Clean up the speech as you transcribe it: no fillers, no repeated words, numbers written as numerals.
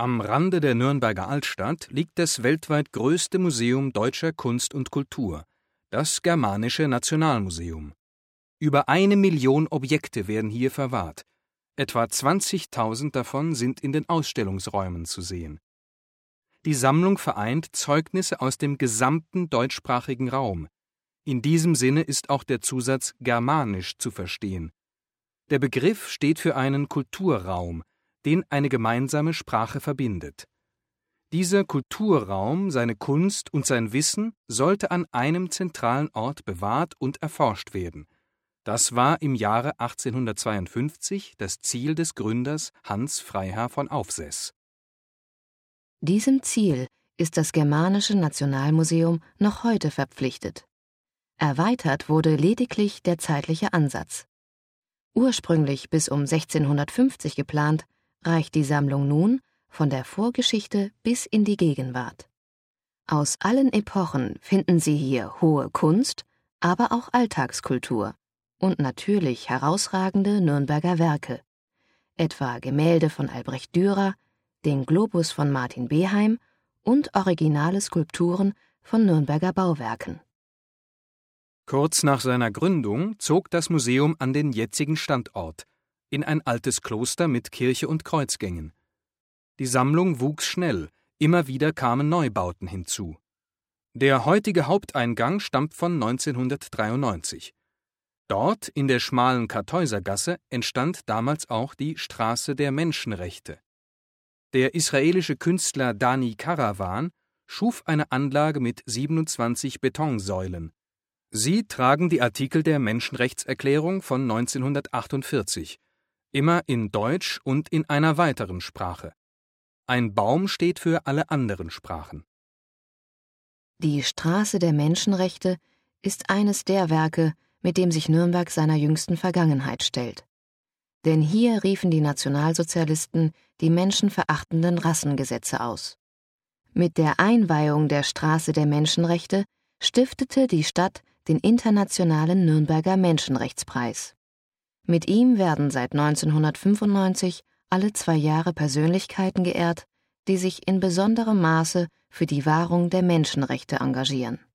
Am Rande der Nürnberger Altstadt liegt das weltweit größte Museum deutscher Kunst und Kultur, das Germanische Nationalmuseum. Über 1 Million Objekte werden hier verwahrt. Etwa 20.000 davon sind in den Ausstellungsräumen zu sehen. Die Sammlung vereint Zeugnisse aus dem gesamten deutschsprachigen Raum. In diesem Sinne ist auch der Zusatz germanisch zu verstehen. Der Begriff steht für einen Kulturraum, den eine gemeinsame Sprache verbindet. Dieser Kulturraum, seine Kunst und sein Wissen sollte an einem zentralen Ort bewahrt und erforscht werden. Das war im Jahre 1852 das Ziel des Gründers Hans Freiherr von Aufseß. Diesem Ziel ist das Germanische Nationalmuseum noch heute verpflichtet. Erweitert wurde lediglich der zeitliche Ansatz. Ursprünglich bis um 1650 geplant, reicht die Sammlung nun von der Vorgeschichte bis in die Gegenwart. Aus allen Epochen finden Sie hier hohe Kunst, aber auch Alltagskultur und natürlich herausragende Nürnberger Werke, etwa Gemälde von Albrecht Dürer, den Globus von Martin Beheim und originale Skulpturen von Nürnberger Bauwerken. Kurz nach seiner Gründung zog das Museum an den jetzigen Standort, in ein altes Kloster mit Kirche und Kreuzgängen. Die Sammlung wuchs schnell, immer wieder kamen Neubauten hinzu. Der heutige Haupteingang stammt von 1993. Dort, in der schmalen Kartäusergasse, entstand damals auch die Straße der Menschenrechte. Der israelische Künstler Dani Karawan schuf eine Anlage mit 27 Betonsäulen. Sie tragen die Artikel der Menschenrechtserklärung von 1948, immer in Deutsch und in einer weiteren Sprache. Ein Baum steht für alle anderen Sprachen. Die Straße der Menschenrechte ist eines der Werke, mit dem sich Nürnberg seiner jüngsten Vergangenheit stellt. Denn hier riefen die Nationalsozialisten die menschenverachtenden Rassengesetze aus. Mit der Einweihung der Straße der Menschenrechte stiftete die Stadt den Internationalen Nürnberger Menschenrechtspreis. Mit ihm werden seit 1995 alle 2 Jahre Persönlichkeiten geehrt, die sich in besonderem Maße für die Wahrung der Menschenrechte engagieren.